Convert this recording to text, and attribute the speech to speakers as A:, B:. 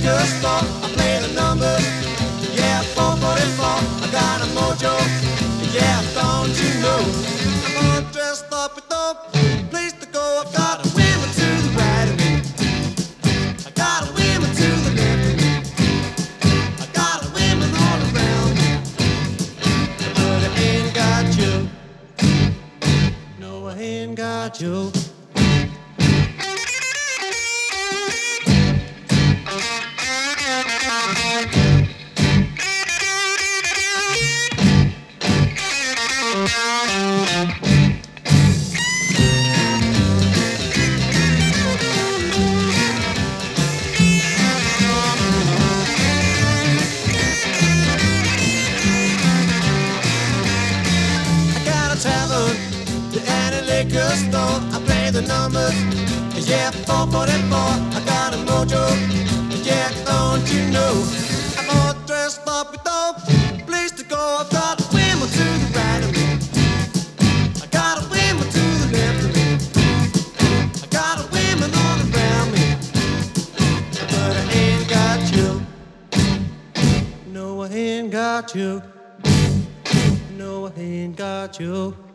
A: liquor store. I play the numbers, yeah, 444. I got a mojo, yeah, don't you know? I'm all dressed up with no place to go. I've got a women to the right of me, I got a women to the left of me, I got a women all around me, but I ain't got you. No, I ain't got you. Liquor store, I play the numbers, yeah, 444. I got a mojo, yeah, don't you know? I'm all dressed up with no place to go. I've got women to the right of me, I got women to the left of me, I got women all around me, but I ain't got you. No, I ain't got you. No, I ain't got you.